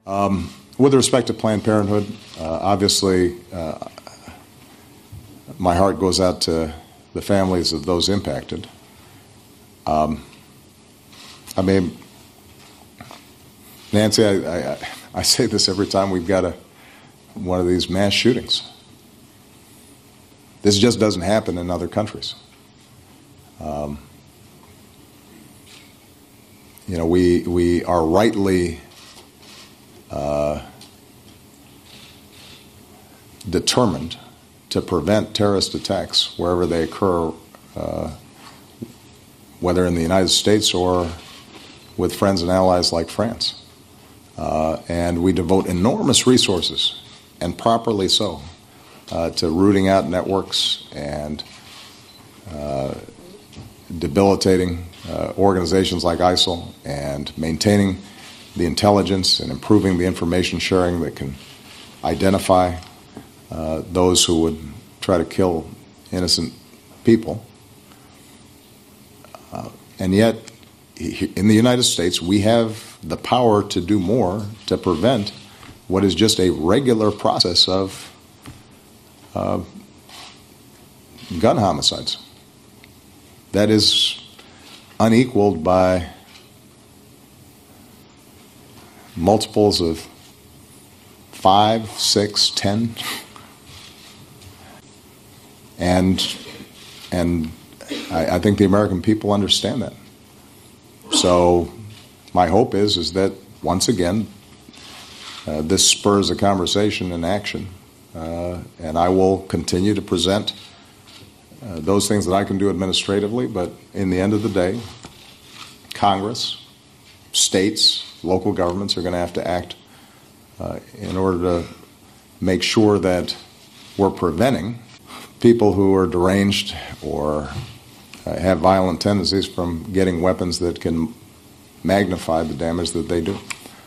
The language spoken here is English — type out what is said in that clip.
With respect to Planned Parenthood, obviously my heart goes out to the families of those impacted. I mean, Nancy, I say this every time we've got one of these mass shootings. This just doesn't happen in other countries. We are rightly determined to prevent terrorist attacks wherever they occur, whether in the United States or with friends and allies like France. And we devote enormous resources, and properly so, to rooting out networks and debilitating organizations like ISIL and maintaining the intelligence and improving the information sharing that can identify those who would try to kill innocent people. And yet, in the United States, we have the power to do more to prevent what is just a regular process of gun homicides that is unequaled by multiples of 5, 6, 10. And I think the American people understand that. So my hope is that once again this spurs a conversation and action, and I will continue to present those things that I can do administratively, but in the end of the day, Congress, states, local governments are going to have to act in order to make sure that we're preventing people who are deranged or have violent tendencies from getting weapons that can magnify the damage that they do.